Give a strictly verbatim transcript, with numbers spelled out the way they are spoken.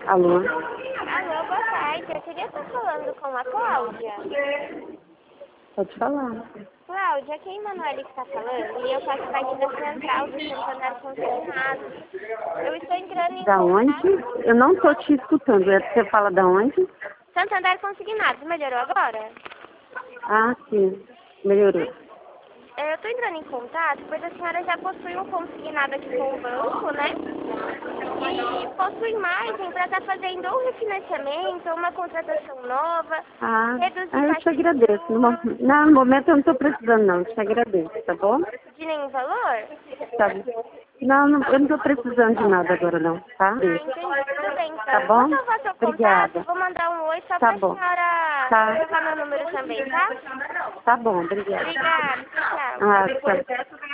Alô? Alô, boa tarde. Eu queria estar falando com a Cláudia. Pode falar. Cláudia, aqui é a Emanuele que está falando e eu faço parte da central do Santander Consignados. Eu estou entrando em Da contato... onde? Eu não tô te escutando. Você fala da onde? Santander Consignados, melhorou agora? Ah, sim. Melhorou. Eu estou entrando em contato pois a senhora já possui um consignado aqui com o banco, né? E possui margem para estar fazendo um refinanciamento, uma contratação nova, Ah, reduzir ah, eu te taxa de agradeço. No, mo- juros, não, no momento eu não tô precisando, não. Eu te agradeço, tá bom? de nenhum valor? Tá. Não, não, eu não tô precisando de nada agora, não, tá? Ah, entendi. Tudo bem, então. Tá Eu vou bom? salvar seu contato, Obrigada. vou mandar um oi só Tá pra bom. senhora Tá. salvar meu número também, tá? Tá bom, obrigada. Obrigada. Tchau. Ah, tchau.